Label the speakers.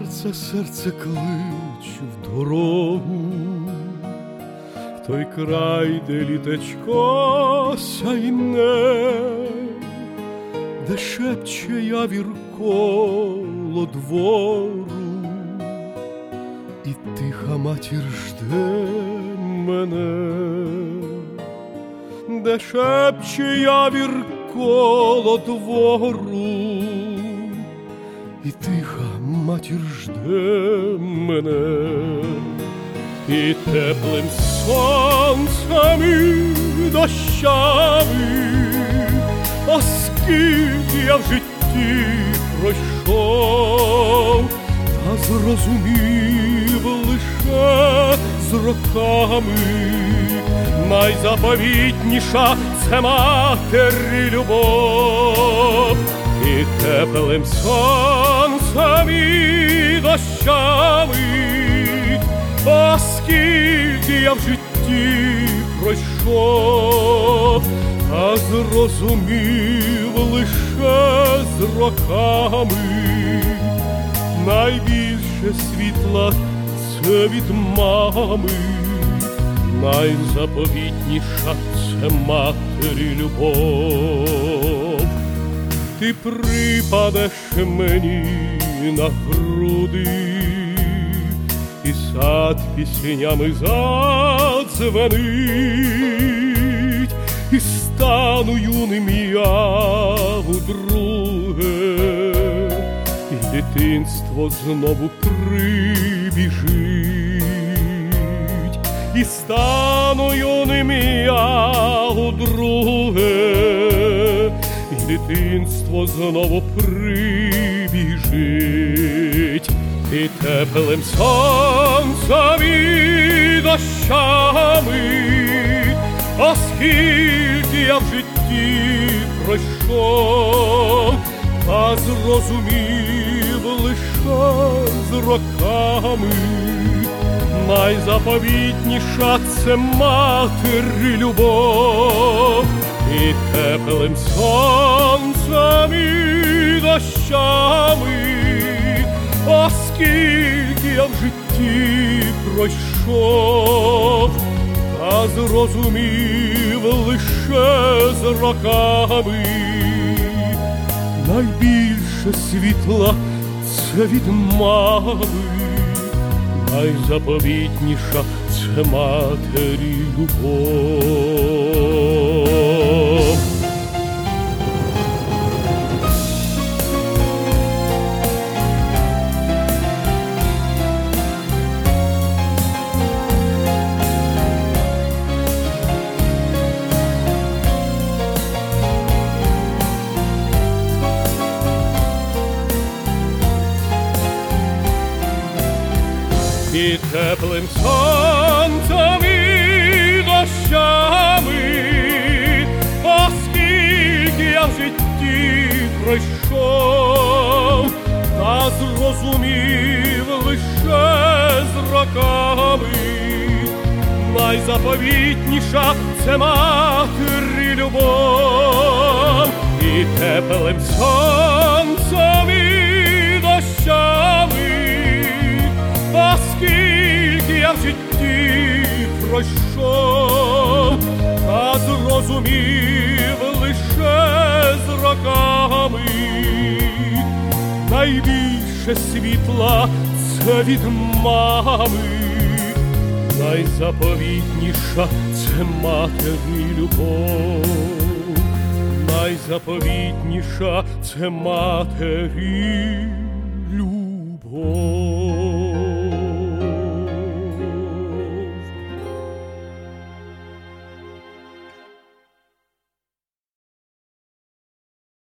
Speaker 1: серце кличе в дорогу, в той край, де літечко сяйне, де шепче явір коло двору, і тиха матір жде мене, де шепче явір коло двору, і тиха матір жде мене, і теплим сонцем і дощами, оскільки я в житті пройшов, та зрозумів лише з роками, найзаповітніша це матері любов. І теплим сонцем і дощами, оскільки я в житті пройшов, та зрозумів лише з роками, найбільше світла це від мами, найзаповітніша це матері любов. Ти припадеш мені на груди, і сад піснями задзвенить, і стану юним я вдруге, і дитинство знову прибіжить, і стану юним я вдруге, дитинство знову прибіжить, і теплим сонцем і дощами, оскільки я в житті пройшов, та зрозумів лише з роками, найзаповітніша це матері любов. І теплим сонцем і дощами, оскільки я в житті пройшов, та зрозумів лише з роками, найбільше світла це від мами, найзаповітніша це матері любов. І теплим сонцем і дощами, оскільки я в житті пройшов, та зрозумів лише з роками, найзаповітніша це матері любов. І теплим сонцем і дощами, оскільки я в житті пройшов, та зрозумів лише з роками, найбільше світла це від мами, найзаповітніша це матері любов, найзаповітніша це матері любов.